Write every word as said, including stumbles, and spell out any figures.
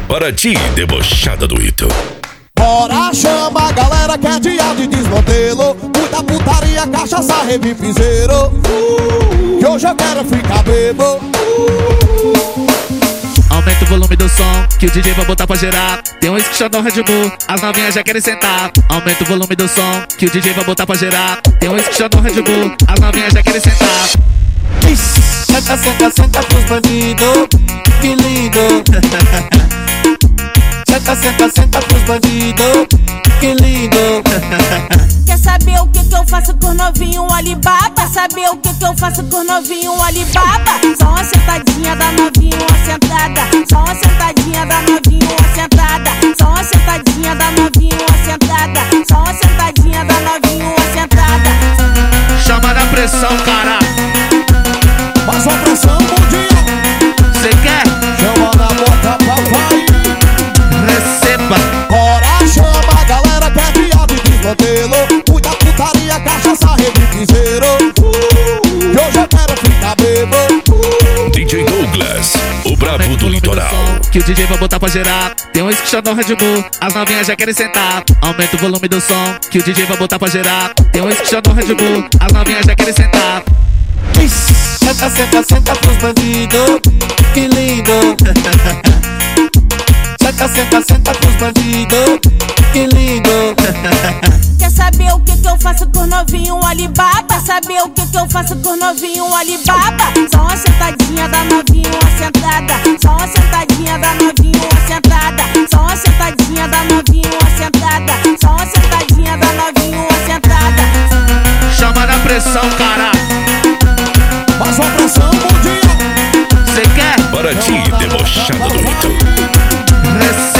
Para ti, debochada do Ito. Bora, chama a galera que é dia de desmantelo. Muita putaria, cachaça, revipizeiro. Que hoje eu quero ficar bebo. Aumenta o volume do som, que o D J vai botar pra gerar. Tem um esquichão no Red Bull, as novinhas já querem sentar. Aumenta o volume do som, que o D J vai botar pra gerar. Tem um esquichão no Red Bull, as novinhas já querem sentar. Senta, senta, senta pros bandidos, que lindo. Senta, senta, senta pros bandidos, que lindo. Quer saber o que que eu faço com o novinho Alibaba? Quer saber o que que eu faço com o novinho Alibaba? Só uma sentadinha da novinho, uma sentada. Só uma sentadinha da novinho, uma sentada. Só uma sentadinha da novinho, uma sentada. Só uma sentadinha da novinho, uma sentada. Chama na pressão, cara. Faz uma pressão mundial. Cê quer? Chama na boca, papai. Receba. Bora, chama a galera que é dia de desmantelo. Muita putaria, cachaça, revipizeiro. Que hoje eu quero ficar bebo. D J Douglas, o brabo do litoral. Que o D J vai botar pra gerar. Tem um esquichão no Red Bull, as novinhas já querem sentar. Aumenta o volume do som, que o D J vai botar pra gerar. Tem um esquichão no Red Bull, as novinhas já querem sentar. Senta, senta, senta pros bandidos, que lindo. Senta, senta, senta pros bandidos, que lindo. Quer saber o que que eu faço com o novinho Alibaba? Quer saber o que que eu faço com o novinho Alibaba? Só uma sentadinha da novinho, uma sentada. Só uma sentadinha da novinho, uma sentada. Só uma sentadinha da novinho, uma sentada. Só uma sentadinha da novinho, uma sentada. Chama na pressão, cara. Faz uma pressão mundial. Cê quer? Para ti, debochada do Ito. Receba.